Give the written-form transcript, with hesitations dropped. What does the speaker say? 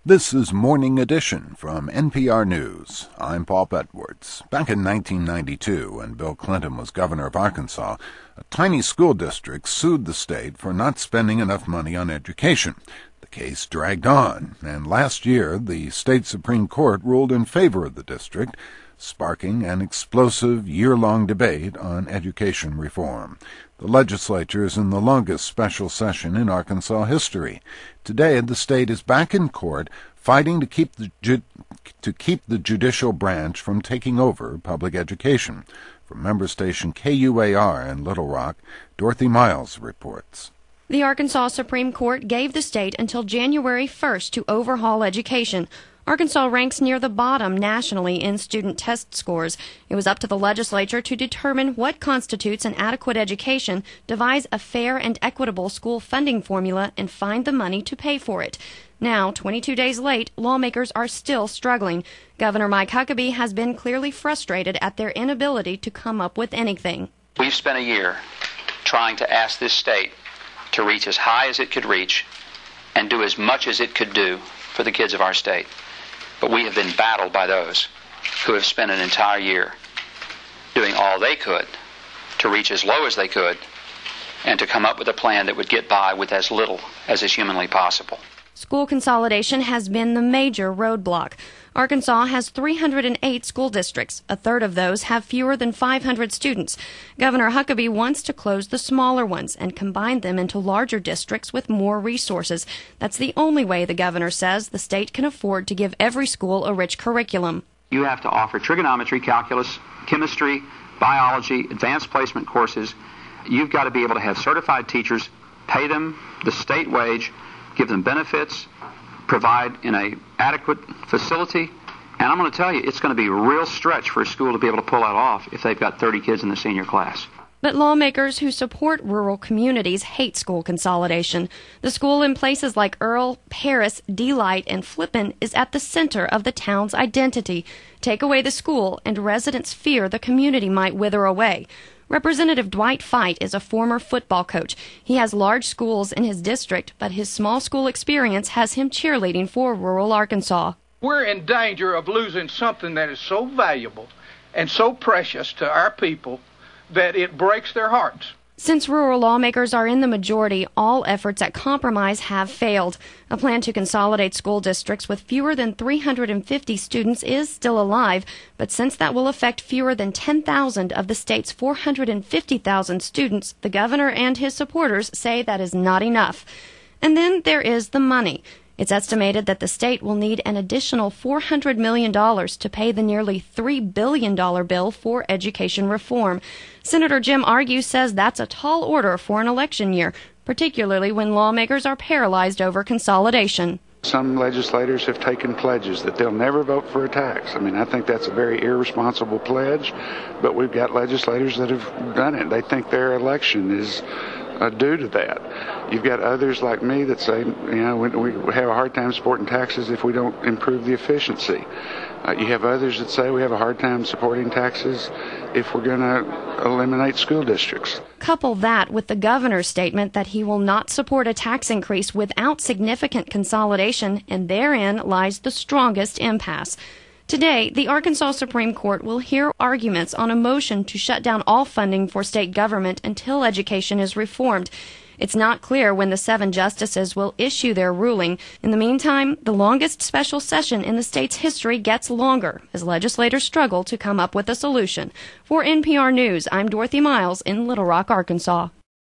This is Morning Edition from NPR News. I'm Paul Edwards. Back in 1992, when Bill Clinton was governor of Arkansas, a tiny school district sued the state for not spending enough money on education. The case dragged on, and last year the state Supreme Court ruled in favor of the district, sparking an explosive year-long debate on education reform. The legislature is in the longest special session in Arkansas history. Today, the state is back in court fighting to keep the judicial branch from taking over public education. From member station KUAR in Little Rock, Dorothy Miles reports. The Arkansas Supreme Court gave the state until January 1st to overhaul education. Arkansas ranks near the bottom nationally in student test scores. It was up to the legislature to determine what constitutes an adequate education, devise a fair and equitable school funding formula, and find the money to pay for it. Now, 22 days late, lawmakers are still struggling. Governor Mike Huckabee has been clearly frustrated at their inability to come up with anything. We've spent a year trying to ask this state to reach as high as it could reach and do as much as it could do for the kids of our state. But we have been battled by those who have spent an entire year doing all they could to reach as low as they could and to come up with a plan that would get by with as little as is humanly possible. School consolidation has been the major roadblock. Arkansas has 308 school districts. A third of those have fewer than 500 students. Governor Huckabee wants to close the smaller ones and combine them into larger districts with more resources. That's the only way, the governor says, the state can afford to give every school a rich curriculum. You have to offer trigonometry, calculus, chemistry, biology, advanced placement courses. You've got to be able to have certified teachers, pay them the state wage, give them benefits, provide in an adequate facility. And I'm going to tell you, it's going to be a real stretch for a school to be able to pull that off if they've got 30 kids in the senior class. But lawmakers who support rural communities hate school consolidation. The school in places like Earl, Paris, Delight, and Flippin is at the center of the town's identity. Take away the school, and residents fear the community might wither away. Representative Dwight Fite is a former football coach. He has large schools in his district, but his small school experience has him cheerleading for rural Arkansas. We're in danger of losing something that is so valuable and so precious to our people that it breaks their hearts. Since rural lawmakers are in the majority, all efforts at compromise have failed. A plan to consolidate school districts with fewer than 350 students is still alive, but since that will affect fewer than 10,000 of the state's 450,000 students, the governor and his supporters say that is not enough. And then there is the money. It's estimated that the state will need an additional $400 million to pay the nearly $3 billion bill for education reform. Senator Jim Argue says that's a tall order for an election year, particularly when lawmakers are paralyzed over consolidation. Some legislators have taken pledges that they'll never vote for a tax. I think that's a very irresponsible pledge, but we've got legislators that have done it. They think their election is due to that. You've got others like me that say, we have a hard time supporting taxes if we don't improve the efficiency. You have others that say we have a hard time supporting taxes if we're going to eliminate school districts. Couple that with the governor's statement that he will not support a tax increase without significant consolidation, and therein lies the strongest impasse. Today, the Arkansas Supreme Court will hear arguments on a motion to shut down all funding for state government until education is reformed. It's not clear when the 7 justices will issue their ruling. In the meantime, the longest special session in the state's history gets longer as legislators struggle to come up with a solution. For NPR News, I'm Dorothy Miles in Little Rock, Arkansas.